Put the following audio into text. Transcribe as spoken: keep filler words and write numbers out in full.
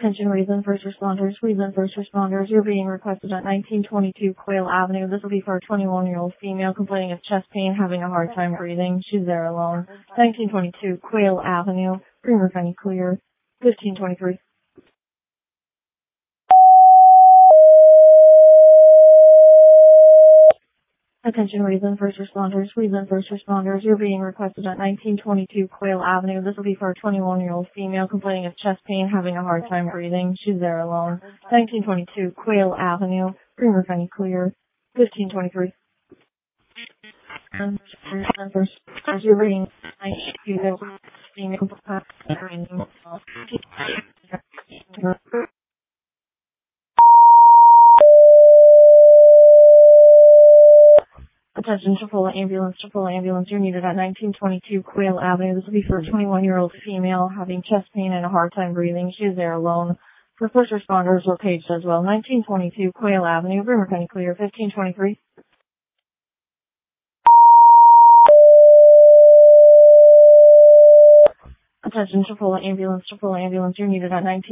Attention reason first responders, reason first responders, you're being requested at nineteen twenty-two Quail Avenue. This will be for a twenty-one-year-old female complaining of chest pain, having a hard time breathing. She's there alone. nineteen twenty-two Quail Avenue, Bremer County Clear. fifteen twenty-three. Attention reason first responders, reason first responders, you're being requested at nineteen twenty-two Quail Avenue. This will be for a twenty-one-year-old female complaining of chest pain, having a hard time breathing. She's there alone. nineteen twenty-two Quail Avenue, Bremer County Clear. fifteen twenty-three. First, you're being Attention, Chipola ambulance, Chipola ambulance, you're needed at nineteen twenty-two Quail Avenue. This will be for a twenty-one-year-old female having chest pain and a hard time breathing. She is there alone. For first responders, we're paged as well. nineteen twenty-two Quail Avenue, Bremer County Clear. fifteen twenty-three. Attention, Chipola ambulance, Chipola ambulance, you're needed at nineteen